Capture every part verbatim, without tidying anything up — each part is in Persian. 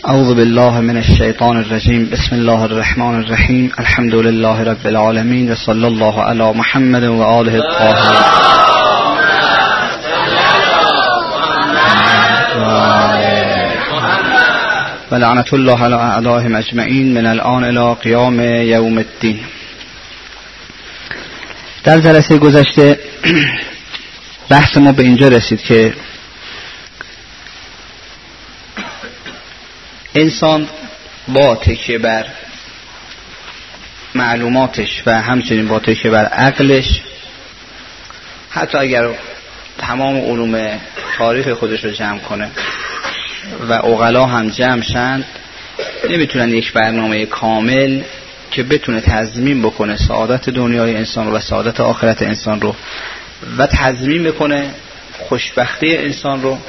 اعوذ بالله من الشیطان الرجیم. بسم الله الرحمن الرحیم. الحمد لله رب العالمین و صلی الله علی محمد و آله الطاهرین. و لعنت الله علی اعدائهم اجمعین من الان الی قیام یوم الدین. در جلسه گذشته بحث ما به اینجا رسید که انسان با تکیه بر معلوماتش و همچنین با تکیه بر عقلش، حتی اگر تمام علوم تاریخ خودش رو جمع کنه و عقلا هم جمع شند، نمیتونن یک برنامه کامل که بتونه تضمین بکنه سعادت دنیای انسان رو و سعادت آخرت انسان رو و تضمین بکنه خوشبختی انسان رو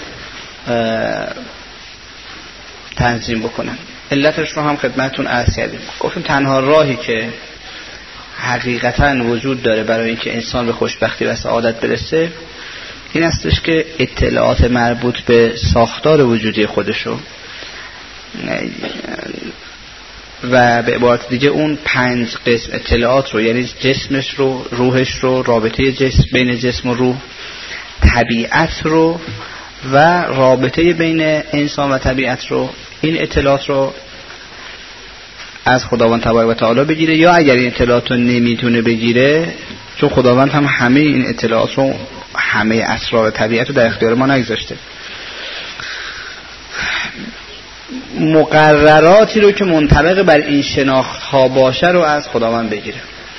تنظیم بکنن. علتش رو هم خدمتتون عرض کردیم. گفتیم تنها راهی که حقیقتا وجود داره برای اینکه انسان به خوشبختی و سعادت برسه این استش که اطلاعات مربوط به ساختار وجودی خودشو و به عبارت دیگه اون پنج قسم اطلاعات رو، یعنی جسمش رو، روحش رو، رابطه جسم بین جسم و روح، طبیعت رو و رابطه بین انسان و طبیعت رو، این اطلاعات رو از خداوند تبارک و تعالی بگیره، یا اگر این اطلاعات رو نمیتونه بگیره، چون خداوند هم همه این اطلاعات رو، همه اسرار طبیعت رو در اختیار ما نگذاشته، مقرراتی رو که منطبق بر این شناخت ها باشه رو از خداوند بگیره.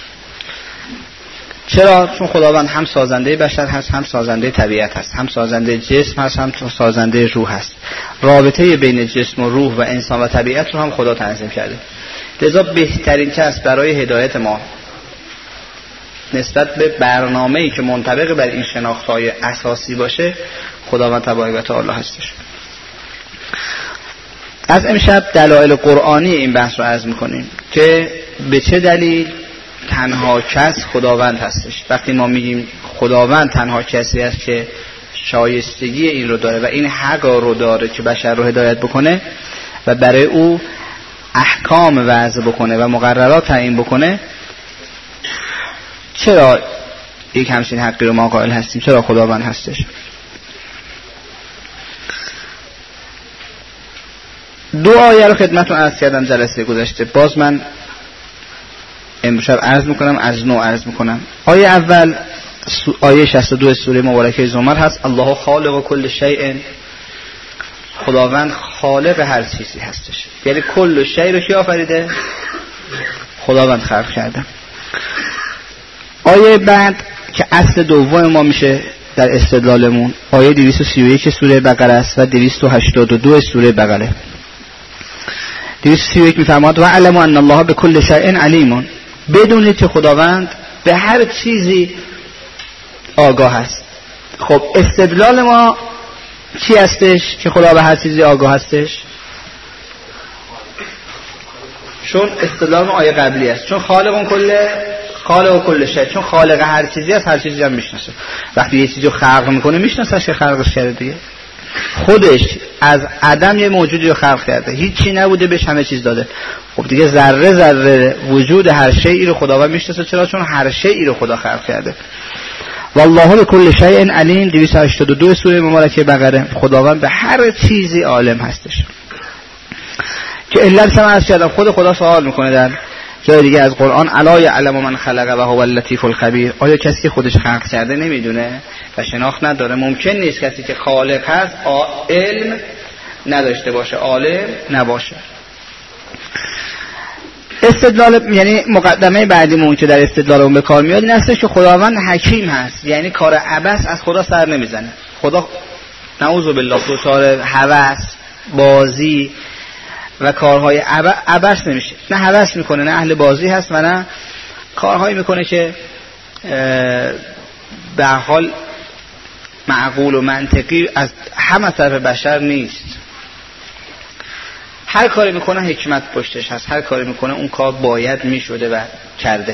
چرا؟ چون خداوند هم سازنده بشر هست، هم سازنده طبیعت هست، هم سازنده جسم هست، هم سازنده روح هست. رابطه بین جسم و روح و انسان و طبیعت رو هم خدا تنظیم کرده. لذا بهترین کس برای هدایت ما نسبت به برنامه‌ای که منطبق بر این شناخت‌های اساسی باشه خداوند تبارک و تعالی هستش. از امشب دلایل قرآنی این بحث رو عرض می‌کنیم که به چه دلیل تنها کس خداوند هستش. وقتی ما میگیم خداوند تنها کسی است که شایستگی این رو داره و این حق رو داره که بشر رو هدایت بکنه و برای او احکام وضع بکنه و مقررات تعیین بکنه، چرا یک همچین حقی رو ما قائل هستیم؟ چرا خداوند هستش؟ دو آیه رو خدمتتون عرض کردم جلسه گذشته، باز من امشب عرض میکنم، از نو عرض میکنم. آیه اول آیه شصت و دو سوره مبارکه زمر هست: الله خالق کل شیء، خداوند خالق هر چیزی هستش. یعنی کل شیء رو کی آفریده؟ خداوند خلق کرده. آیه بعد که اصل دوم ما میشه در استدلالمون، آیه دویست و سی و یک سوره بقره است و دویست و هشتاد و دو سوره بقره. دویست و سی و یک میفرماد: و علم ان الله بكل شیء علیم، بدونید که خداوند به هر چیزی آگاه است. خب استدلال ما چی هستش که خدا به هر چیزی آگاه هستش؟ چون استدلال ما آیه قبلی است، چون خالق کل خالق کل شیء، چون خالق هر چیزی است، هر چیزی هم میشناسه. وقتی یه چیزی رو خلق میکنه میشناسه که خلقش کرده دیگه. خودش از عدم یه موجودی رو خلق کرده، هیچی نبوده بهش همه چیز داده. خب دیگه ذره ذره وجود هر شیئی رو خداوند میشناسه. چرا؟ چون هر شیئی رو خدا خلق کرده. والله بكل شیء علیم، دویست و هشتاد و دو سوره مبارکه بقره. خداوند به هر چیزی عالم هستش. که علت هم عرض کردم، خود خدا سوال میکنه در جای دیگه از قرآن: الا یعلم من خلق و هو اللطیف الخبیر، آیا کسی که خودش خلق کرده نمیدونه و شناخت نداره؟ ممکن نیست کسی که خالق هست علم نداشته باشه، عالم نباشه. استدلال یعنی مقدمه بعدیمون که در استدلالمون به کار میاد این هستش که خداوند حکیم هست، یعنی کار عبث از خدا سر نمیزنه. خدا نعوذ بالله دچار هوس، بازی و کارهای عبث نمیشه. نه هوس میکنه، نه اهل بازی هست و نه کارهایی میکنه که به حال معقول و منطقی از همه طرف بشر نیست. هر کاری میکنه حکمت پشتش هست، هر کاری میکنه اون کار باید میشده و کرده.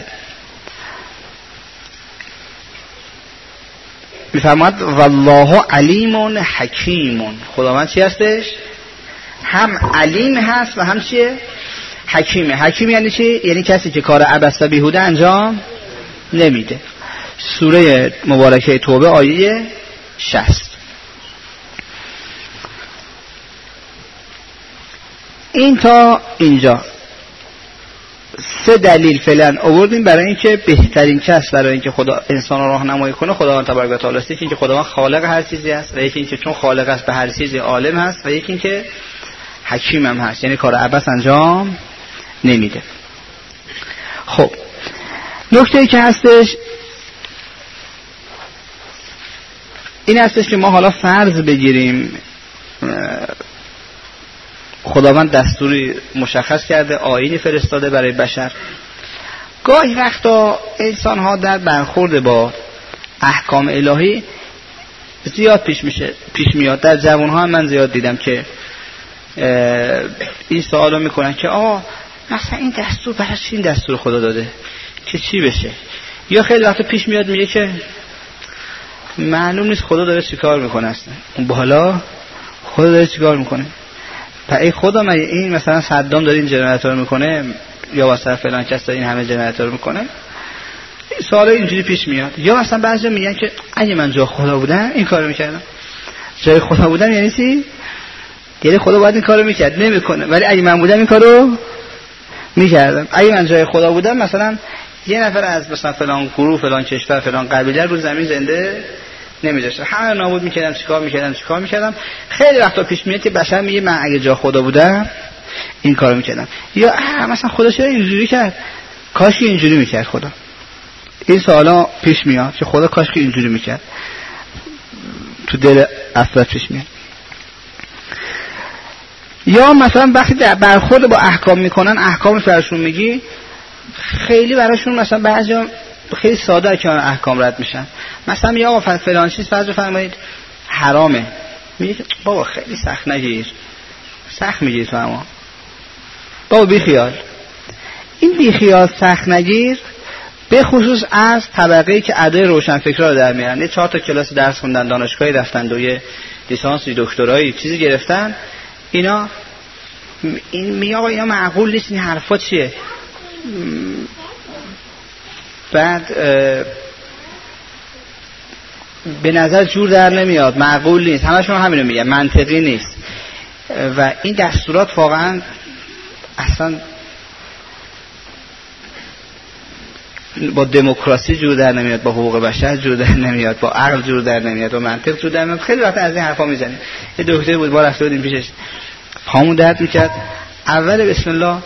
میفرماد والله علیم حکیم، خداوند چی هستش؟ هم علیم هست و هم چیه؟ حکیمه. حکیم یعنی چی؟ یعنی کسی که کار عبث و بیهوده انجام نمیده. سوره مبارکه توبه آیه شصت. این تا اینجا سه دلیل فعلا آوردیم برای اینکه بهترین کس برای اینکه خدا انسان را راهنمایی کنه خداوند تبارک و تعالی است. یکی اینکه خداوند خالق هر چیزی است و یکی اینکه چون خالق است به هر چیزی عالم هست و یکی اینکه حکیم هم هست، یعنی کار عبث انجام نمیده. خب نکته‌ای که هستش این هستش که ما حالا فرض بگیریم خداوند دستوری مشخص کرده، آیینی فرستاده برای بشر. گاهی وقتا انسان ها در برخورد با احکام الهی زیاد پیش میشه پیش میاد. در جوان ها هم من زیاد دیدم که این سوالو میکنن که آقا مثلا این دستور برای چی این دستور خدا داده که چی بشه؟ یا خیلی وقتا پیش میاد میگه که معلوم نیست خدا داره چیکار میکنه، اصلا اون بالا خدا داره چیکار میکنه. ای خدا مگه این مثلا صدام داره این جنراتور میکنه یا مثلا فلان کس داره این همه جنراتور میکنه؟ این سوال اینجوری پیش میاد. یا مثلا بعضی میگن که اگه من جای خدا بودم این کارو میکردم. جای خدا بودم یعنی چی؟ یعنی خدا باید این کارو میکرد، نمیکنه، ولی اگه من بودم این کارو میکردم. اگه من جای خدا بودم مثلا یه نفر از مثلا فلان گروه فلان کشور فلان قبیله رو زمین زنده نمیذاشتم، همه نابود میکردم، چیکار میکردم چیکار میکردم. خیلی وقتا پیش میاد که بشر میگه من اگه جا خدا بودم این کارو میکردم. یا مثلا خدا چرا اینجوری کرد، کاش که اینجوری میکرد خدا. این سوالا پیش میاد که خدا کاش که اینجوری میکرد، تو دل افراد پیش میاد. یا مثلا وقتی در برخورد با احکام میکنن، احکامش براشون میگی، خیلی براشون مثلا بعضیا خیلی ساده که احکام رد میشن. مثلا میگه آقا فلان چیز فرض فرمایید حرامه، میگه بابا خیلی سخت نگیر، سخت میگیری تو، اما بابا بی خیال. این بی خیال سخت نگیر به خصوص از طبقه‌ای که ادای روشنفکرا رو در میارن. یه چهار تا کلاس درس خوندن، دانشگاهی رفتن، دو یه لیسانس دکترایی چیزی گرفتن، اینا این میگه آقا اینا معقول نیست، این حرفا چیه؟ بعد به نظر جور در نمیاد، معقول نیست، همشون همینو میگن، منطقی نیست. و این دستورات واقعا اصلا با دموکراسی جور در نمیاد، با حقوق بشر جور در نمیاد، با عقل جور در نمیاد، با منطق جور در نمیاد. خیلی وقت از این حرفا میزنیم. یه دکتر بود، ما رفته بودیم پیشش، پامون درد میکرد. اول بسم الله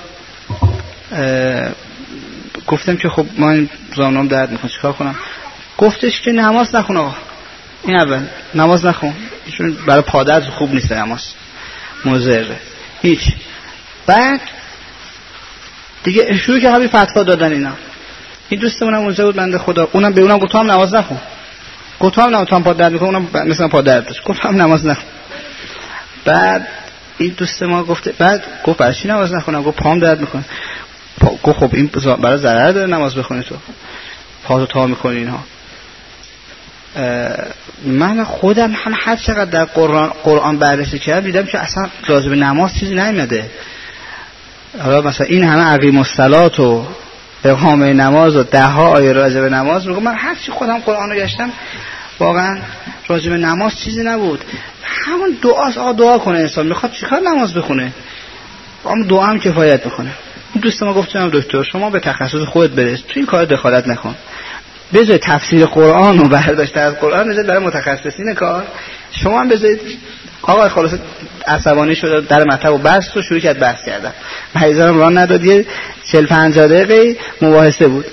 گفتم که خب ما این زانوام درد میکنه چیکار کنم؟ گفتش که نماز نخون آقا. این اول نماز نخون، چون برای پادر خوب نیست نماز، مضره هیچ. بعد دیگه شروع که همین فتوا دادن اینا. این دوستمون هم اونجا بود بنده خدا، اونم به اونم گفت هم نماز نخون. گفت هم نماز پا درد میکنه، اونم مثلا پا درد داشت، گفت هم نماز نخون. بعد این دوست ما گفت، بعد گفت برای چی نماز نخونم؟ گفت پام درد میکنه. گفت خب این برای ضرر داره نماز بخونی، تو پاتو تا میکنی اینها. من خودم هم هر چقدر در قرآن قرآن بررسی کردم دیدم که اصلا راجع به نماز چیزی نمیاد. حالا مثلا این همه اقیم الصلات و اقامه نماز و ده ها آیه راجع به نماز میگم. من هر چی خودم قرآن رو گشتم واقعا راجع به نماز چیزی نبود. همون دعاست، آقا دعا کنه، انسان میخواد چیکار نماز بخونه، اما دعا هم کفایت میکنه. این دوست ما گفت جناب دکتر شما به تخصص خودت برس، تو این کار دخالت نکن، بذار تفسیر قرآن رو برداشت از قرآن بذار برای متخصصین کار، شما هم بذارید. آقا خلاص عصبانی شد، در مطلب و بحث رو شروع کرد بحث کردن. مریضا هم راه نداد، یه چهل پنجاه دقیقه مباحثه بود.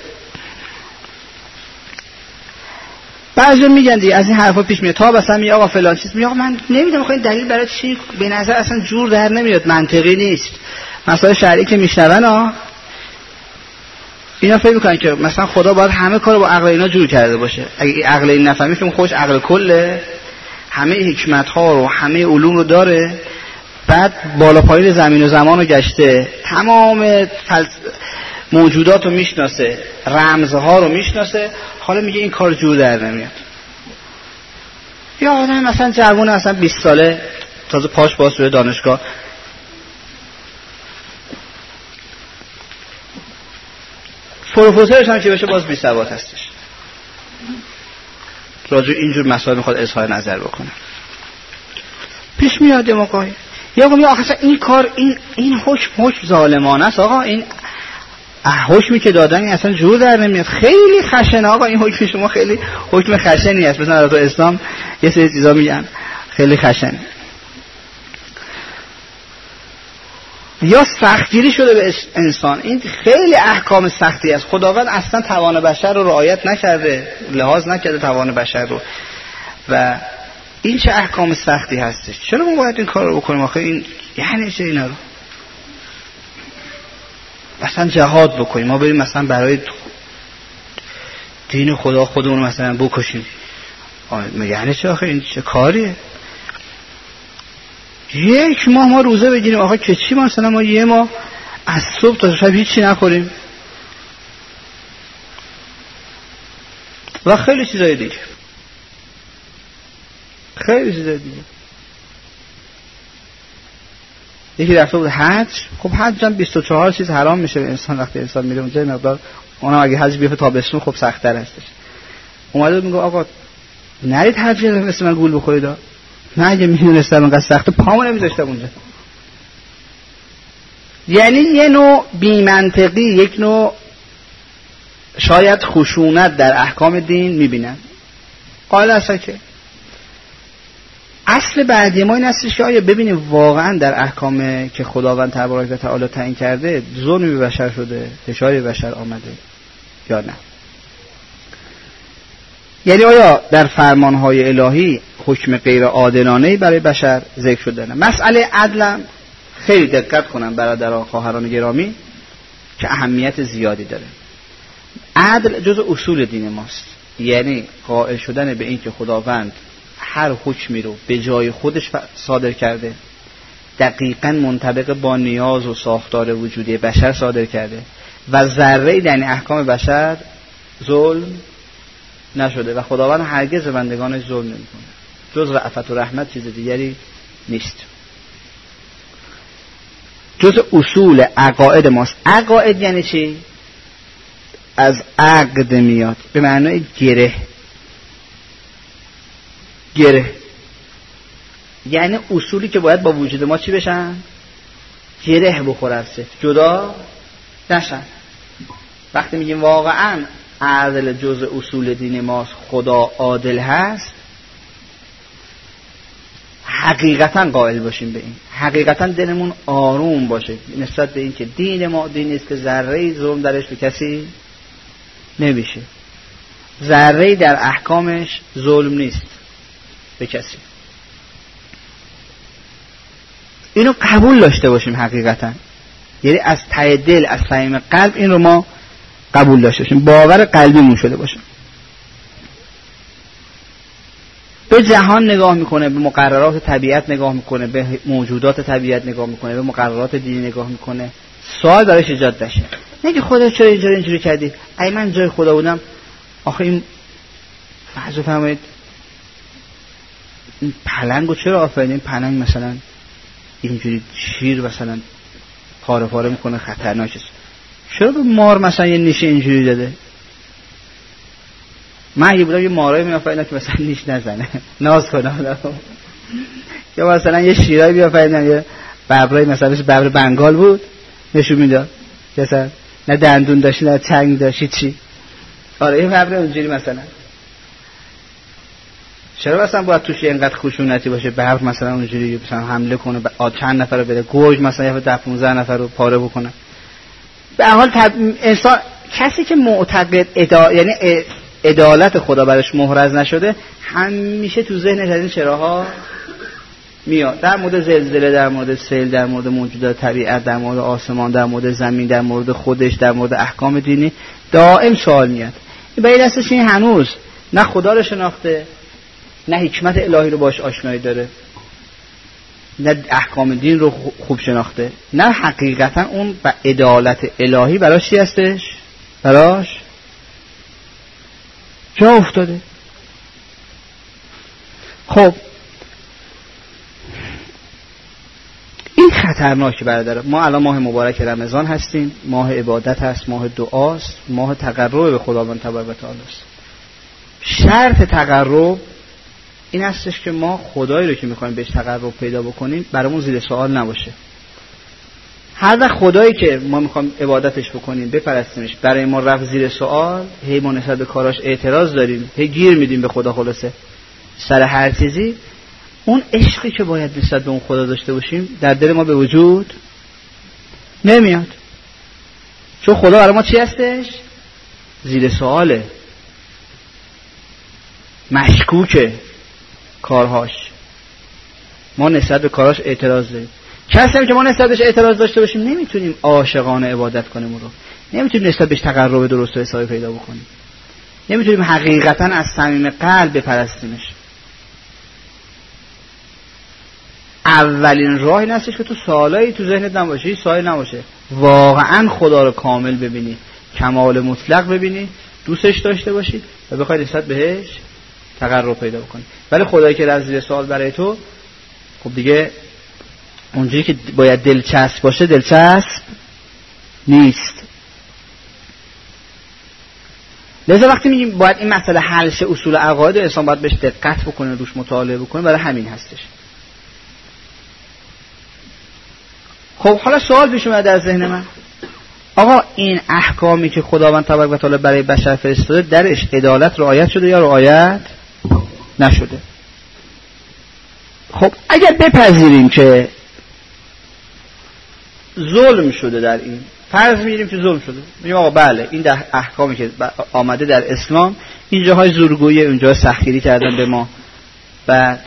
بعضی میگن دیگه از این حرفا پیش میاد، تا مثلا میگه آقا فلان چیز، میگه آقا من نمیدونم خب این دلیل برای چی، به نظر اصلا جور در نمیاد، منطقی نیست. مسائل شرعی که میشنون ها اینا فکر میکنن که مثلا خدا باید همه کارو با عقل اینا جور کرده باشه. اگه عقل این نفهمی که خوش عقل کله، همه حکمت ها رو همه علوم رو داره، بعد بالا پایین زمین و زمان رو گشته، تمام فلس... موجودات رو میشناسه، رمزها رو میشناسه، حالا میگه این کار جور در نمیاد. یا آدم مثلا جوونه مثلا بیست ساله تازه پاش باز شده دانشگاه، پروفسورش هم که بشه باز بی سواد هستش. راجع اینجور مسائل میخواد اظهار نظر بکنه. پیش میاد موقعی یا میگه آخه این کار این این حکم حکم ظالمانه است آقا، این حکمی که دادن این اصلا جور در نمیاد، خیلی خشنه آقا، این حکم شما خیلی حکم خشنی است. مثلا تو اسلام یه سری چیزا میگن خیلی خشنه. یا سختگیری شده به انسان، این خیلی احکام سختی است. خداوند اصلا توان بشر رو رعایت نکرده، لحاظ نکرده توان بشر رو، و این چه احکام سختی هستش. چرا ما باید این کار رو بکنیم آخه؟ این یعنی چه اینا رو مثلا جهاد بکنیم، ما بریم مثلا برای دین خدا خودمون مثلا بکشیم، یعنی چه آخه؟ این چه کاریه؟ یک ماه ما روزه بگیریم آخه که چی؟ مثلا ما یه ماه از صبح تا شب هیچی نخوریم و خیلی چیزای دیگه، خیلی چیزای دیگه. یکی رفته بود حج، خب حج هم بیست و چهار چیز حرام میشه به انسان وقتی انسان میره اونجا، مقدار اونم اگه حج بیفته تابستون خب سخت‌تر هستش. اومده بود میگه آقا نرید حج مثل من گول بخورید، نه اگه میدونستم اینقدر سخته پامو نمیذاشتم اونجا. یعنی یه نوع بی‌منطقی، یک نوع شاید خشونت در احکام دین میبینن. قال اصلا که اصل بعدی ما این هستش که آیا ببینیم واقعا در احکام که خداوند تبارک و تعالی تعیین کرده ظلمی به بشر شده، فشاری به بشر آمده یا نه. یعنی آیا در فرمانهای الهی حکم غیر عادلانه‌ای برای بشر ذکر شده نه؟ مسئله عدل خیلی دقت کنن برادران خواهران گرامی که اهمیت زیادی داره. عدل جزء اصول دین ماست، یعنی قائل شدن به این که خداوند هر حکمی رو به جای خودش صادر کرده، دقیقاً منطبق با نیاز و ساختار وجودی بشر صادر کرده و ذره‌ای در احکام بشر ظلم نشده و خداوند هرگز به بندگانش ظلم نمی‌کنه. جز رأفت و رحمت چیز دیگری نیست. جز اصول عقاید ماست. عقاید یعنی چی؟ از عقد میاد، به معنای گره. گره یعنی اصولی که باید با وجود ما چی بشن؟ گره بخورن، جدا نشن. وقتی میگیم واقعا عدل جزء اصول دین ماست، خدا عادل هست، حقیقتا قائل باشیم به این، حقیقتا دلمون آروم باشه نسبت به این که دین ما دینی است که ذره‌ای ظلم درش به کسی نمیشه، ذره‌ای در احکامش ظلم نیست به کسی. اینو قبول داشته باشیم حقیقتا، یعنی از ته دل، از صمیم قلب این رو ما قبول داشته باشیم، باور قلبیمون شده باشه. به جهان نگاه میکنه، به مقررات طبیعت نگاه میکنه، به موجودات طبیعت نگاه میکنه، به مقررات دینی نگاه میکنه، سوال براش ایجاد نشه. نگه خدا چرا اینجوری اینجوری کردی؟ ای من جای خدا بودم آخه این فرض فرمایید این پلنگو چرا آفرین؟ این پلنگ مثلا اینجوری شیر مثلا پاره پاره میکنه، خطرناکه، چرا به مار مثلا یه نیش اینجوری داده؟ من اگه بودم یه مارایی میآفریدم که مثلا نیش نزنه، ناز کنه، یا مثلا یه شیرایی بیافریدم، یه ببرایی مثلا مثل ببر بنگال بود نشون میداد که مثلا نه دندون داشت نه چنگ داشت چی. آره این ببر اونجوری مثلا چرا مثلا باید توش اینقدر خشونتی باشه؟ ببر مثلا اونجوری مثلا حمله کنه به چند نفر رو بده، گوج مثلا یه ده پانزده نفر رو پاره بکنه. به هر حال تب... انسان کسی که معتقد ادا... یعنی عدالت خدا برش محرز نشده همیشه تو ذهنش از این چراها میاد، در مورد زلزله، در مورد سیل، در مورد موجودات طبیعت، در مورد آسمان، در مورد زمین، در مورد خودش، در مورد احکام دینی دائم سوال میاد. به این دستش این هنوز نه خدا رو شناخته، نه حکمت الهی رو باش آشنایی داره، نه احکام دین رو خوب شناخته، نه حقیقتا اون با عدالت الهی براش چی هستش؟ براش جا افتاده. خب این خطرناکی برادر. ما الان ماه مبارک رمضان هستیم، ماه عبادت هست، ماه دعاست، ماه تقرب به خداوند تبارک و تعالی است. شرط تقرب این هستش که ما خدایی رو که میخوایم بهش تقرب پیدا بکنیم برامون زیر سوال نباشه. هر وقت خدایی که ما میخوایم عبادتش بکنیم، بپرستیمش، برای ما رفت زیر سوال، هی ما نسبت به کاراش اعتراض داریم، هی گیر میدیم به خدا، خلاصه سر هر چیزی، اون عشقی که باید نسبت به اون خدا داشته باشیم در دل ما به وجود نمیاد. چون خدا برای ما چی هستش؟ زیر سواله، مشکوکه کارهاش، ما نسبت به کاراش اعتراض داریم. کسی که ما نسبت بهش اعتراض داشته باشیم نمیتونیم عاشقانه عبادت کنیم، اون رو نمیتونیم نسبت بهش تقرب درست و حسابی پیدا بکنیم، نمیتونیم حقیقتا از صمیم قلب بپرستیمش. اولین راه این هستش که تو سوالایی تو ذهنت نباشه، سوال نباشه، واقعا خدا رو کامل ببینی، کمال مطلق ببینی، دوستش داشته باشی و بخوای نسبت بهش تقرب پیدا بکنی. ولی خدایی که رفت زیر سوال برای تو، خب دیگه اونجوری که باید دلچسب باشه دلچسب نیست. لذا وقتی میگیم باید این مسئله حل شه، اصول عقاید انسان باید بهش دقت بکنه، روش مطالعه بکنه، برای همین هستش. خب حالا سوال پیش اومده در ذهن من، آقا این احکامی که خداوند تبارک و تعالی برای بشر فرستاده درش عدالت رعایت شده یا رعایت نشده؟ خب اگر بپذیریم که ظلم شده در این، فرض میگیریم که ظلم شده، میگیم آقا بله این ده احکامی که آمده در اسلام، این جاهای زورگویی، اونجا سختگیری کردن به ما، بعد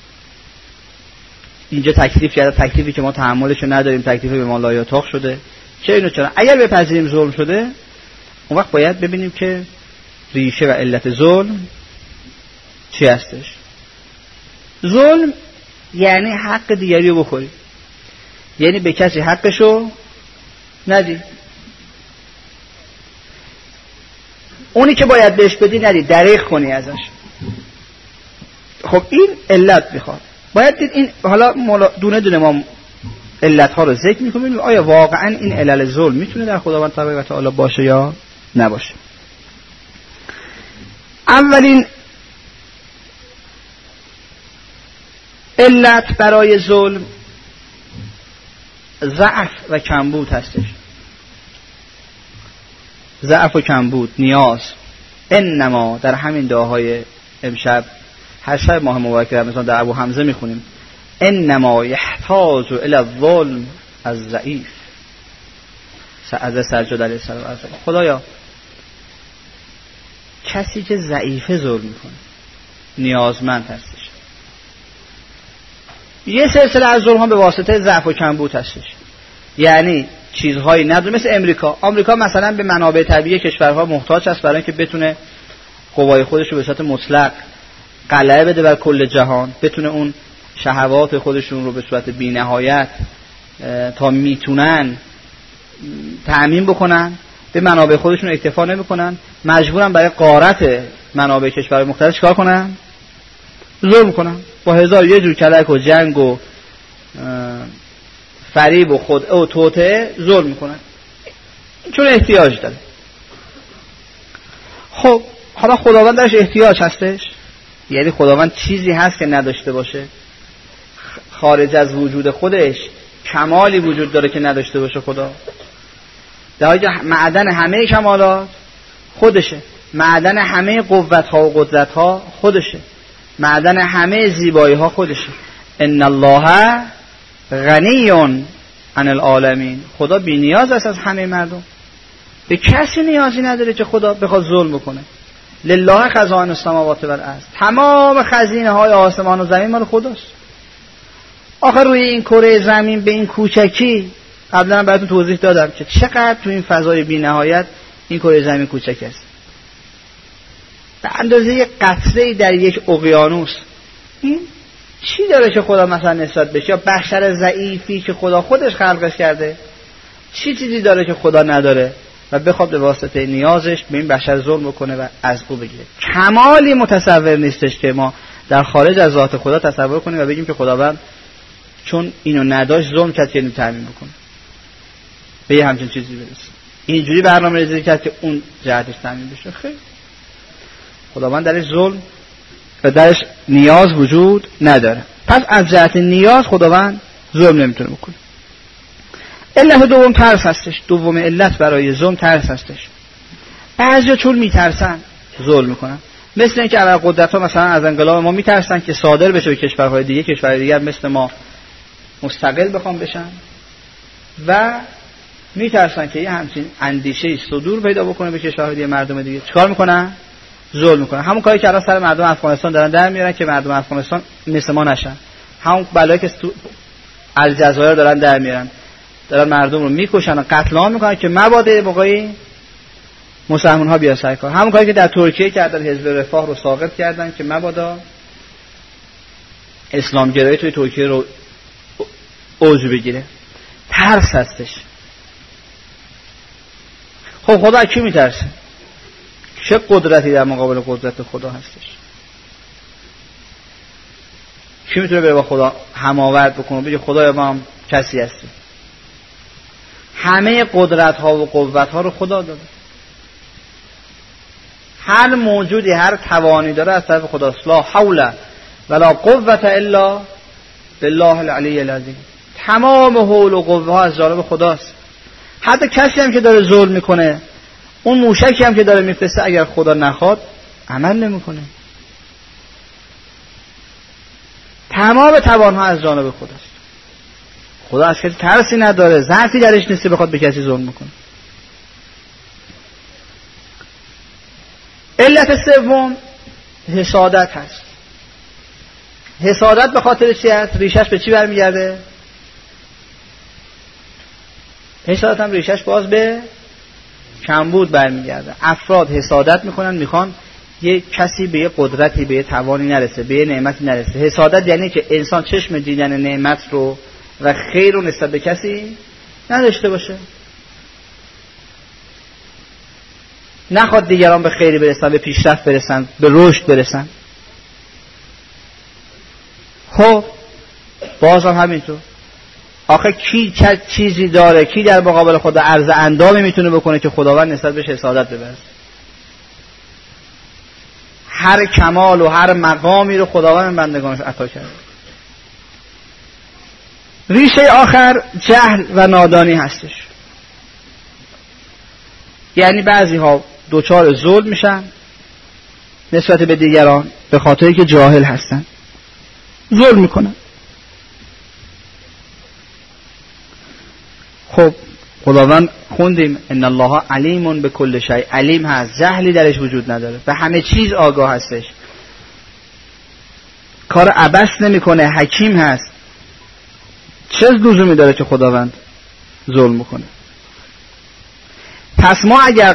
اینجا تکلیف کرده، تکلیفی که ما تحملشو نداریم، تکلیفی به ما لایطاق شده، چه اینو چرا؟ اگر بپذیریم ظلم شده، اون وقت باید ببینیم که ریشه و علت ظلم چی هستش. ظلم یعنی حق دیگری رو بخوری، یعنی به کسی حقشو ندی، اونی که باید بهش بدی ندی، دریغ کنی ازش. خب این علت میخواد، باید دید این، حالا دونه دونه ما علت ها رو ذکر میکنیم، آیا واقعا این علل ظلم میتونه در خداوند تبارک و تعالی باشه یا نباشه. اولین علت برای ظلم ضعف و کمبود هستش. ضعف و کمبود، نیاز. انما در همین دعاهای امشب هر شب ماه مبارک رمضان در ابو حمزه میخونیم انما یحتاج الی الظلم الضعیف. از سجاد علیه السلام، خدایا کسی که ضعیفه ظلم میکنه، نیازمند هستش. یه سلسله از ظلم ها به واسطه ضعف و کمبود هستش، یعنی چیزهایی نداره. مثل امریکا، آمریکا مثلا به منابع طبیعی کشورها محتاج است برای اینکه بتونه قوای خودش رو به صورت مطلق غلبه بده بر کل جهان، بتونه اون شهوات خودشون رو به صورت بی‌نهایت تا میتونن تأمین بکنن، به منابع خودشون اکتفا نمیکنن، مجبورن برای غارت منابع کشورهای مختلف چیکار کنن؟ ظلم کنن، با هزار یه جور کلک و جنگ و فریب و خدعه و توطئه ظلم میکنن، چون احتیاج داره. خب حالا خداوند درش احتیاج هستش؟ یعنی خداوند چیزی هست که نداشته باشه؟ خارج از وجود خودش کمالی وجود داره که نداشته باشه خدا؟ در حالی که معدن همه کمالات خودشه، معدن همه قوت ها و قدرت ها خودشه، معدن همه زیبایی ها خودشه. ان الله غنی عن العالمین. خدا بی نیاز است از همه مردم، به کسی نیازی نداره که خدا بخواد ظلم بکنه. لله خزائن السماوات والارض، تمام خزینه های آسمان و زمین مال خداست. آخر روی این کره زمین به این کوچکی، قبلا براتون توضیح دادم که چقدر تو این فضای بی نهایت این کره زمین کوچک است، به اندازه یک قطره در یک اقیانوس. این چی داره که خدا مثلا نسبت بشه؟ یا بشر ضعیفی که خدا خودش خلقش کرده، چی چیزی داره که خدا نداره و بخواد به واسطه نیازش به این بشر ظلم بکنه و از او بگیره؟ کمالی متصور نیستش که ما در خارج از ذات خدا تصور کنیم و بگیم که خداوند چون اینو نداشت ظلم کرد که اینو تامین بکنه، به یه همچین چیزی برسه. اینجوری برنامه ریزی کرد که اون جهتش تامین بشه. خیلی خداوند درش ظلم و درش نیاز وجود نداره. پس از جهت نیاز خداوند ظلم نمیتونه بکنه. علت دوم ترس هستش. دوم علت برای ظلم ترس هستش. بعضیا چون میترسن ظلم میکنن، مثل اینکه عرب قدرت ها مثلا از انقلاب ما میترسن که صادر بشه به کشورهای دیگه، کشورهای دیگر مثل ما مستقل بخوام بشن و میترسن که یه همچین اندیشه صدور پیدا بکنه به کشورهای دیگه، مردم دیگه چیکار میکنن؟ ظلم میکنن. همون کاری که الان سر مردم افغانستان دارن در میارن که مردم افغانستان مثل ما نشن. همون بلایی که الجزایر دارن در میارن، دارن مردم رو میکشن و قتل عام میکنن که مبادا موقعی مسلمان ها بیان سر کار. همون کاری که در ترکیه کردن، حزب رفاه رو ساقط کردن که مبادا اسلام گرایی توی ترکیه رو اوج بگیره. ترس هستش. خب خدا کی میترسه؟ چه قدرتی در مقابل قدرت خدا هستش؟ کی میتونه بره با خدا هماورد بکنه بگه خدایا ما هم کسی هستیم؟ همه قدرت ها و قوت ها رو خدا داده. هر موجودی هر توانی داره از طرف خداست. لا حول ولا قوت الا بالله العلی العظیم. تمام حول و قوه ها از جانب خداست. حتی کسی هم که داره ظلم میکنه، اون موشکی هم که داره میفرسته، اگر خدا نخواد عمل نمیکنه. تمام توان ها از جانب خداست. خدا از کسی ترسی نداره، ضعفی درش نیست بخواد به کسی ظلم بکنه. علت سوم حسادت هست. حسادت به خاطر چی هست؟ ریشش به چی برمیگرده؟ حسادت هم ریشش باز به کمبود برمیگرده. افراد حسادت میکنن، میخوان یه کسی به یه قدرتی، به یه توانی نرسه، به یه نعمتی نرسه. حسادت یعنی که انسان چشم دیدن نعمت رو و خیر رو نسبت به کسی نداشته باشه، نخواد دیگران به خیری برسن، به پیشرفت برسن، به رشد برسن. خب باز هم همینطور. آخه کی چه چیزی داره، کی در مقابل خدا عرض اندامی میتونه بکنه که خداوند نسبت بهش حسادت ببرد؟ هر کمال و هر مقامی رو خداوند بندگانش عطا کرده. ریشه آخر جهل و نادانی هستش. یعنی بعضی ها دوچار ظلم میشن نسبت به دیگران به خاطری که جاهل هستن، ظلم میکنن. خب خداوند خوندیم ان الله علیم بكل شیء، علیم هست، جهلی درش وجود نداره، به همه چیز آگاه هستش، کار عبث نمیکنه، حکیم هست. چه لزومی داره که خداوند ظلم بکنه؟ پس ما اگر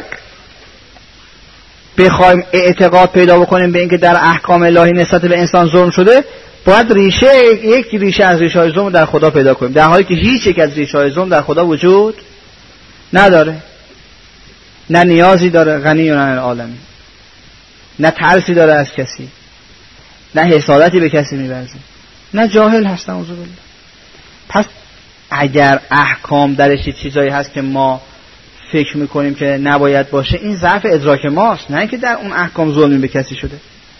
بخوایم اعتقاد پیدا بکنیم به اینکه در احکام الهی نسبت به انسان ظلم شده، باید ریشه یک ریشه از ریشه های ظلم در خدا پیدا کنیم، در حالی که هیچ یک از ریشه های ظلم در خدا وجود نداره. نه نیازی داره، غنی و نه العالمین، نه ترسی داره از کسی، نه حسادتی به کسی می‌ورزه، نه جاهل هست. اعوذ بالله. پس اگر احکام درش چیزایی هست که ما فکر میکنیم که نباید باشه، این ضعف ادراک ماست، نه اینکه در اون احکام ظلمی به کسی شده.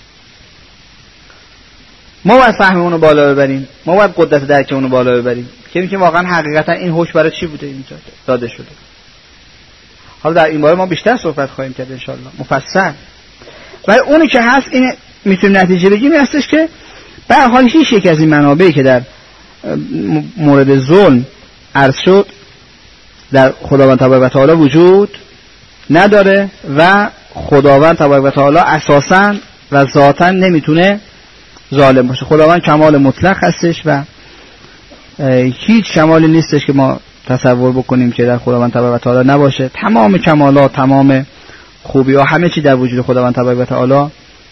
ما باید فهممون رو بالا ببریم، ما باید قدرت درکمون رو بالا ببریم که اینکه واقعا حقیقتا این حکم برای چی بوده اینجا داده شده. حالا در این باره ما بیشتر صحبت خواهیم کرد ان شاء الله مفصل. ولی اونی که هست این میتونیم نتیجه بگیریم هستش که به هر حال هیچ یک از این منابعی که در مورد ظلم عرض شد در خداوند تبارک و تعالی وجود نداره و خداوند تبارک و تعالی اساساً و ذاتاً نمیتونه ظالم باشه. خداوند کمال مطلق هستش و هیچ کمالی نیستش که ما تصور بکنیم که در خداوند تبارک و تعالی نباشه. تمام کمالات، تمام خوبی ها، همه چی در وجود خداوند تبارک و تعالی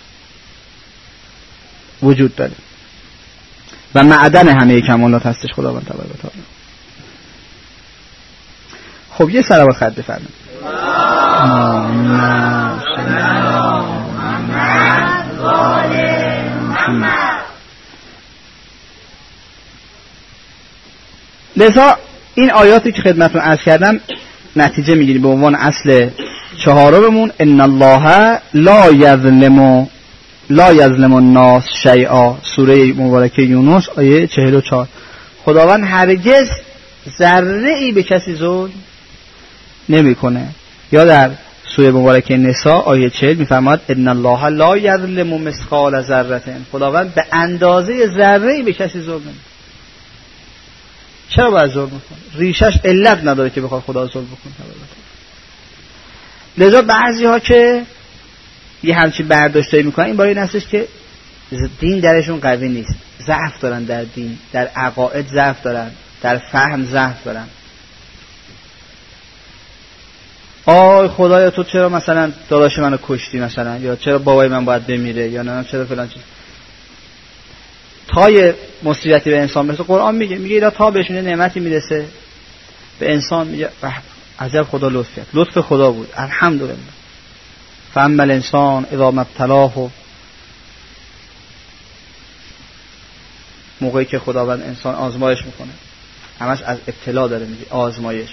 وجود داره و معدن همه کمالات هستش خداوند تبارک و تعالی. خب یه صلوات خط بفرمایید. لذا این آیاتی که خدمتتون عرض کردم نتیجه میگیریم به عنوان اصل چهارممون ان الله لا یظلم لا یظلم الناس شیئا، سوره مبارکه یونس آیه چهل و چهار. خداوند هرگز ذره ای به کسی ظلم نمیکنه. یا در سوره مبارکه نساء آیه چهل میفرماد ان الله لا یظلم مثقال ذره، خداوند به اندازه ذره ای به کسی ظلم نمیکنه. چرا باید ظلم کنه؟ ریشش علت نداره که بخواد خدا ظلم بکنه. لذا بعضی ها که یه همچین برداشتایی میکنن این برای این هستش که دین درشون قوی نیست، ضعف دارن در دین، در عقاید ضعف دارن، در فهم ضعف دارن. آی خدایا تو چرا مثلا داداش منو کشتی مثلا، یا چرا بابای من باید بمیره، یا نه چرا فلان چیز. تای مصیبتی به انسان مثل قرآن میگه میگه اینا تا بهش نعمتی میرسه به انسان میگه عجب خدا لطف کرد، لطف خدا بود الحمدلله. فاما الانسان اذا ما ابتلاه، موقعی که خداوند انسان آزمایش میکنه، همش از ابتلا داره میگه آزمایش.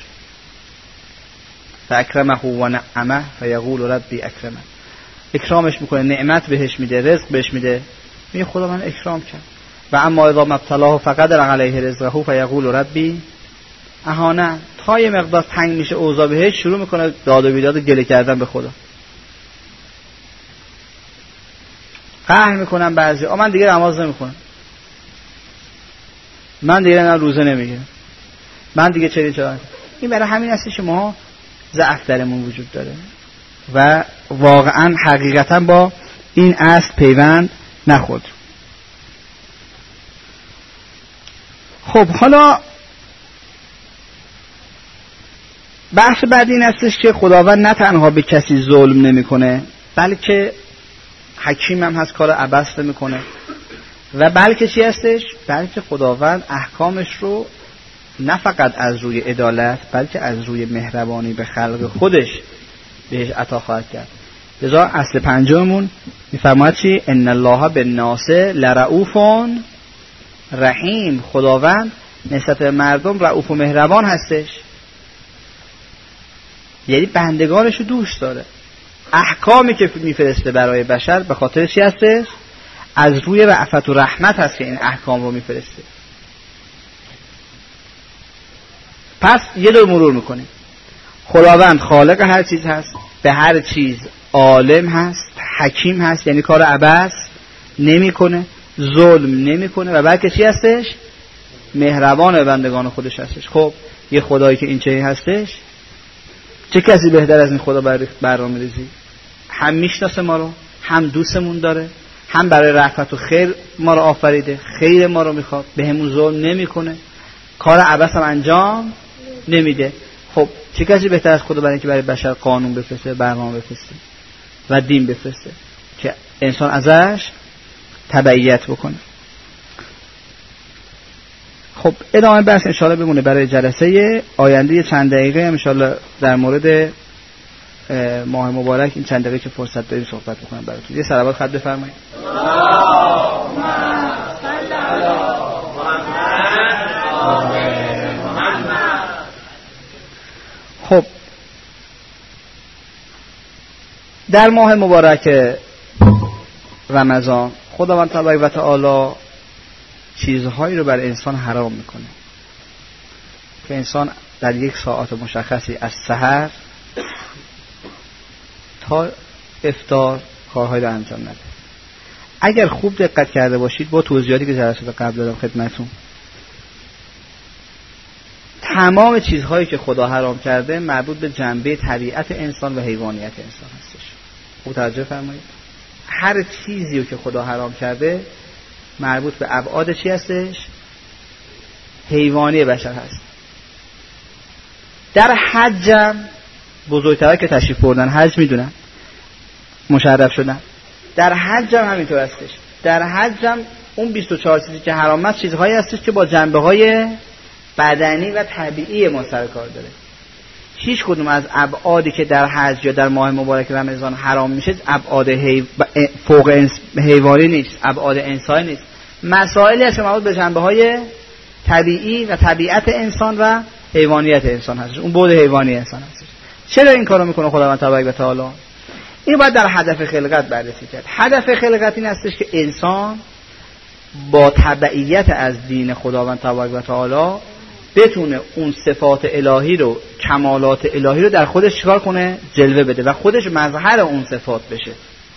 فاکرمه و نعمه فیقول ربی اکرمه، اکرامش میکنه، نعمت بهش میده، رزق بهش میده، میگه خدا من اکرام کرد. و اما اذا ما ابتلاه فقدر علیه رزقه فیقول ربی اهانه، تا یه مقدار تنگ میشه اوضاع بهش شروع میکنه داد و بیداد و گله کردن به خدا. قهر میکنم بعضی آ من دیگه نماز نمیخونم، من دیگه نه روزه نمیگیرم، من دیگه چرا چرا. این برای همین هستی که ما ضعف درمون وجود داره و واقعا حقیقتا با این اصل پیوند نخورد. خب حالا بحث بعد این هستش که خداوند نه تنها به کسی ظلم نمیکنه بلکه حکیم هم هست، کار عبث نمیکنه. و بلکه چی هستش؟ بلکه خداوند احکامش رو نه فقط از روی عدالت بلکه از روی مهربانی به خلق خودش بهش عطا خواهد کرد. لذا اصل پنجممون میفرماید چی؟ ان الله بالناس لرؤوف رحیم، خداوند نسبت به مردم رؤوف و مهربان هستش، یعنی بندگانش رو دوست داره. احکامی که میفرسته برای بشر به خاطر چی هستش؟ از روی رأفت و رحمت هست که این احکام رو میفرسته. پس یه دور مرور میکنیم. خداوند خالق هر چیز هست، به هر چیز عالم هست، حکیم هست، یعنی کار عبث نمیکنه، ظلم نمیکنه و بلکه چی هستش؟ مهربان به بندگان خودش هستش. خب یه خدایی که این چنین هستش، چه کسی بهتر از این خدا برای برنامه‌ریزی؟ هم میشناسه ما رو، هم دوستمون داره، هم برای رحمت و خیر ما رو آفریده، خیر ما رو میخواد، به همون ظلم نمیکنه، کار عبث هم انجام نمیده. خب چه کسی بهتر از خدا برای اینکه برای بشر قانون بفرسته، برنامه بفرسته و دین بفرسته که انسان ازش تبعیت بکنه. خب ادامه بحث انشاءالله بمونه برای جلسه آینده. چند دقیقه هم انشاءالله در مورد ماه مبارک این چند دقیقه که فرصت داریم صحبت بکنم براتون. یه صلوات خط بفرمایید. خب در ماه مبارک رمضان خداوند تبارک و تعالی چیزهایی رو بر انسان حرام میکنه که انسان در یک ساعت مشخصی از سحر تا افطار کارهایی رو انجام نده. اگر خوب دقت کرده باشید با توضیحاتی که جلسات قبل دادم خدمتتون، تمام چیزهایی که خدا حرام کرده مربوط به جنبه طبیعت انسان و حیوانیت انسان هستش. خوب توجه فرمایید. هر چیزی که خدا حرام کرده مربوط به ابعاد چی هستش؟ حیوانی بشر هست. در حجم بزرگترها که تشریف بردن حج میدونن، مشرف شدن، در حجم همینطور هستش. در حجم اون بیست و چهار چیزی که حرام است چیزهایی هستش که با جنبه های بدنی و طبیعی ما سر کار داره. هیچ کدوم از ابعادی که در حج یا در ماه مبارک رمضان حرام میشه ابعاد حیو... فوق انس... حیوانی نیست، ابعاد انسانی نیست. مسائلی هست که مربوط به جنبه های طبیعی و طبیعت انسان و حیوانیت انسان هست، اون بعد حیوانی انسان هست. چرا این کارو میکنه خداوند تبارک و تعالی؟ این باید در هدف خلقت بررسی کرد. هدف خلقت این هستش که انسان با تبعیت از دین خداوند تبارک و تعالی بتونه اون صفات الهی رو، کمالات الهی رو در خودش چیکار کنه؟ جلوه بده و خودش مظهر اون صفات بشه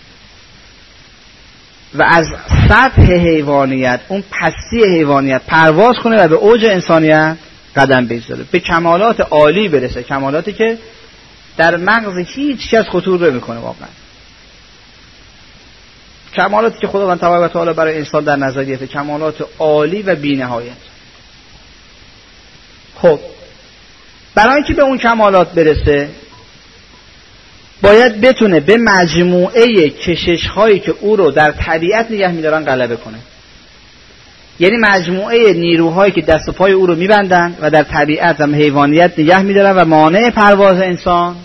و از سطح حیوانیت، اون پستی حیوانیت پرواز کنه و به اوج انسانیت قدم بگذاره، به کمالات عالی برسه، کمالاتی که در مغز هیچ کس خطور نمیکنه واقعا، کمالاتی که خداوند تبارک و تعالی برای انسان در نظر گرفته، کمالات عالی و بی‌نهایت. خب برای اینکه به اون کمالات برسه باید بتونه به مجموعه کشش هایی که او رو در طبیعت نگه میدارن غلبه کنه. یعنی مجموعه نیروهایی که دست و پای او رو میبندن و در طبیعت و حیوانیت نگه میدارن و مانع پرواز انسان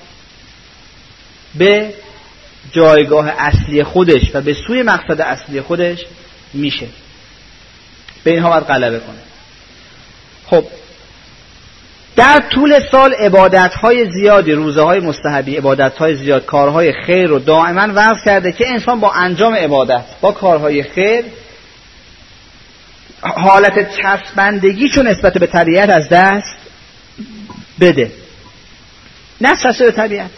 به جایگاه اصلی خودش و به سوی مقصد اصلی خودش میشه. به اینها باید غلبه کنه. خب در طول سال عبادت‌های زیادی، روزه‌های مستحبی، عبادت‌های زیاد، کارهای خیر رو دائما وضع کرده که انسان با انجام عبادت، با کارهای خیر حالت چسبندگیشو نسبت به طبیعت از دست بده. نچسبه به طبیعت.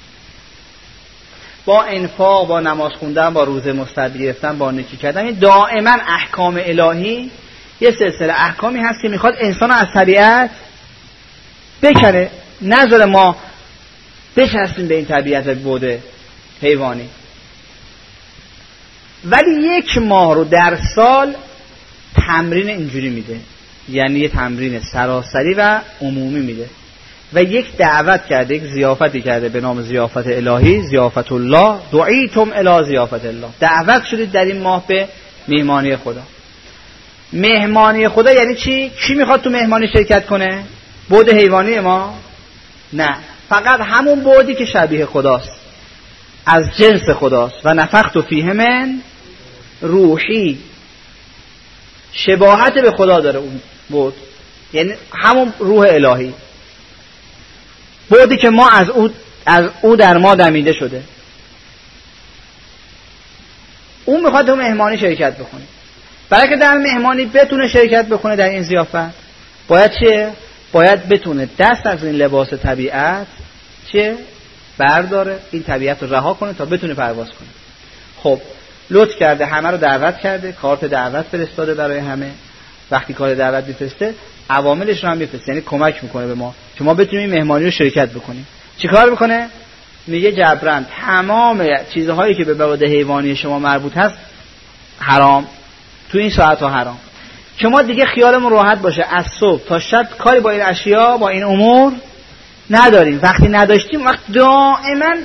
با انفاق، با نماز خوندن، با روزه مستحبی گرفتن، با نیکی کردن، دائما احکام الهی یه سلسله احکامی هست که میخواد انسان از طبیعت بکنه، نذاره ما بچسبیم به این طبیعت بوده حیوانی. ولی یک ماه رو در سال تمرین اینجوری میده، یعنی یه تمرین سراسری و عمومی میده و یک دعوت کرده، یک ضیافتی کرده به نام ضیافت الهی، ضیافت الله، دعیتم الی ضیافت الله. دعوت شدید در این ماه به مهمانی خدا. مهمانی خدا یعنی چی؟ کی میخواد تو مهمانی شرکت کنه؟ بعد حیوانی ما؟ نه، فقط همون بعدی که شبیه خداست، از جنس خداست. و نفخت فیه من روحی، شباهت به خدا داره اون بعد، یعنی همون روح الهی، بعدی که ما از او از او در ما دمیده شده. اون میخواد تو مهمانی شرکت بکنه. برای که در مهمانی بتونه شرکت بکنه در این ضیافت باید چه؟ باید بتونه دست از این لباس طبیعت چه؟ برداره، این طبیعت رو رها کنه تا بتونه پرواز کنه. خب لطف کرده، همه رو دعوت کرده، کارت دعوت فرستاده برای همه. وقتی کارت دعوت میفرسته عواملش رو هم میفرسته، یعنی کمک میکنه به ما که ما بتونیم مهمانی رو شرکت بکنیم. چیکار میکنه؟ میگه جبران تمام چیزهایی که به بعد حیوانی شما مربوط هست حرام، تو این ساعت ها حرام، که ما دیگه خیالمون راحت باشه از صبح تا شب کاری با این اشیا، با این امور نداریم. وقتی نداشتیم وقت دائما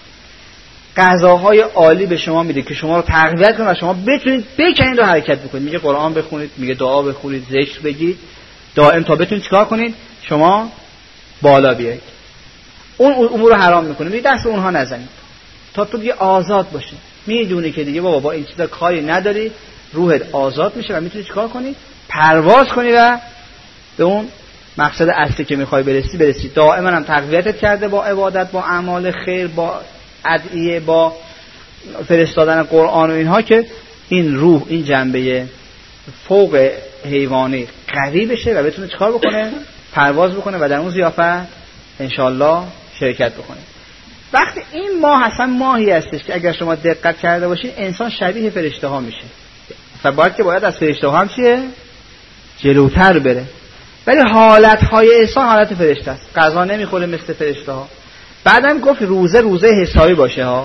غذاهای عالی به شما میده که شما رو تقویت کنه و شما بتونید بکنید و حرکت بکنید. میگه قرآن بخونید، میگه دعا بخونید، ذکر بگید دائم تا بتونید چیکار کنید؟ شما بالا بیایید. اون امور رو حرام میکنه، میگه دست اونها نزنید تا تو دیگه آزاد باشه. میدونی که دیگه بابا با این چیزا کاری نداری، روحت آزاد میشه و میتونی چیکار کنی؟ پرواز کنی و به اون مقصد اصلی که میخوای برسی برسی. دائما هم تقویتت کرده با عبادت، با اعمال خیر، با ادعیه، با فرستادن قرآن و اینها که این روح، این جنبه فوق حیوانی قوی بشه و بتونه چیکار بکنه؟ پرواز بکنه و در اون ضیافت انشالله شرکت بکنه. وقتی این ماه اصلا ماهی هستش که اگر شما دقت کرده باشید انسان شبیه فرشته ها میشه و باید که باید از فرشته ها هم چیه؟ جلوتر بره. ولی حالت های انسان حالت فرشته است، غذا نمیخوره مثل فرشته ها. بعدم گفت روزه روزه حسابی باشه ها،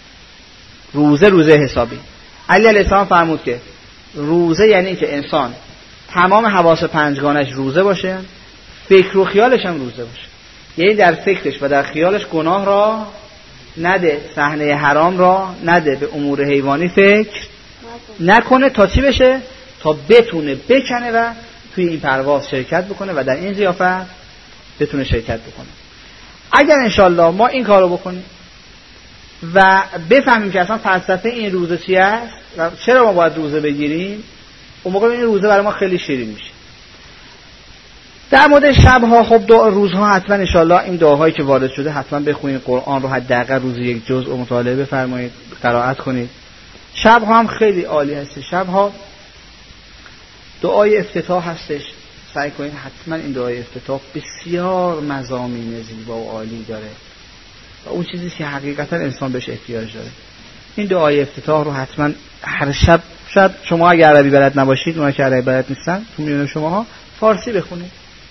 روزه روزه حسابی. علی علیه السلام فرمود که روزه یعنی که انسان تمام حواس پنجگانش روزه باشه، فکر و خیالش هم روزه باشه، یعنی در فکرش و در خیالش گناه را نده، صحنه حرام را نده، به امور حیوانی فکر نکنه تا چی بشه؟ تا بتونه بکنه و توی این پرواز شرکت بکنه و در این ضیافت بتونه شرکت بکنه. اگر انشالله ما این کارو بکنیم و بفهمیم که اصلا فلسفه این روزه چی است و چرا ما باید روزه بگیریم، اون موقع این روزه برای ما خیلی شیرین میشه. در مورد شب‌ها خب دعا روزها حتما ان شاءالله این دعاهایی که وارد شده حتما بخونید. قرآن رو حداقل روزی یک جزء مطالعه بفرمایید، قرائت کنید. شب‌ها هم خیلی عالی هست. شب‌ها دعای افتتاح هستش، سعی کنید حتما این دعای افتتاح بسیار مضامین زیبا و عالی داره و اون چیزی که حقیقتا انسان بهش احتیاج داره. این دعای افتتاح رو حتما هر شب، شاید شما اگر عربی بلد نباشید، اونها که عربی بلد نیستن تو میون شماها فارسی بخونید.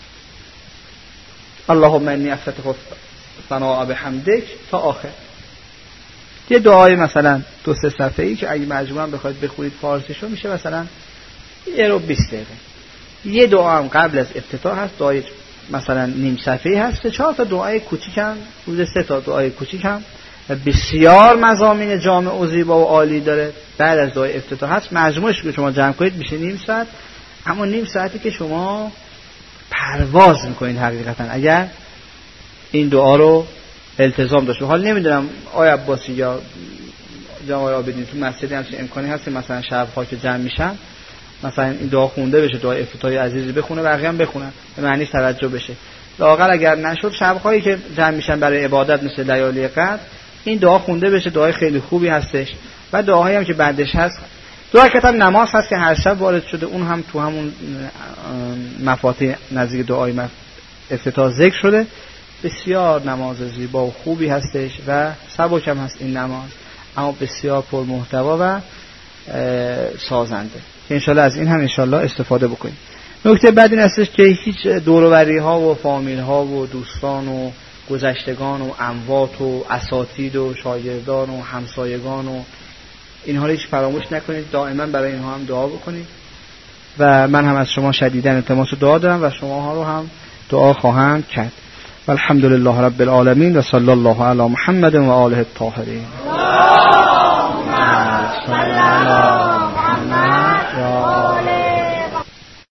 اللهم انی افتتح ثناء بحمدک تا آخر. یه دعای مثلا دو سه صفحه‌ای که اگه مجموعاً بخواید بخونید فارسیشو میشه مثلا یه رو بیست دقیقه. یه دعا هم قبل از افتتاح هست، دعای مثلا نیم صفحه‌ای هست، چهار تا دعای کوچیک هم، روز سه تا دعای کوچیک هم بسیار مضامین جامع و زیبا و عالی داره. بعد از دعای افتتاح هست، مجموعش که شما جمع کنید میشه نیم ساعت. اما نیم ساعتی که شما پرواز میکنید حقیقتا اگر این دعا رو التزام داشته. حال نمیدونم آیا عباسی یا جناب عابدین تو مسجد همچین امکانی هست مثلا شب‌ها که جمع میشن مثلا این دعا خونده بشه، دعای افتتاحی عزیزی بخونه، بقیه هم بخونن، به معنیش توجه بشه. لااقل اگر نشد شب‌هایی که جمع میشن برای عبادت مثل لیالی قدر این دعا خونده بشه. دعای خیلی خوبی هستش. و دعاهایی هم که بعدش هست، دعا که هم نماز هست که هر شب وارد شده، اون هم تو همون مفاتیح نزدیک دعای افتتاح ذکر شده. بسیار نماز زیبا و خوبی هستش و سبک هم هست این نماز، اما بسیار پر محتوا و سازنده که انشالله از این هم انشالله استفاده بکنیم. نکته بعد این هستش که هیچ دوروبری ها و فامیل ها و دوستان و گذشتگان و اموات و اساتید و شاگردان و همسایگان و اینها رو هیچ فراموش نکنید. دائما برای اینها هم دعا بکنید و من هم از شما شدیداً التماس دعا دارم و شما رو هم دعا خواهم کرد. والحمد لله رب العالمین و صلی الله علی محمد و آله الطاهرین.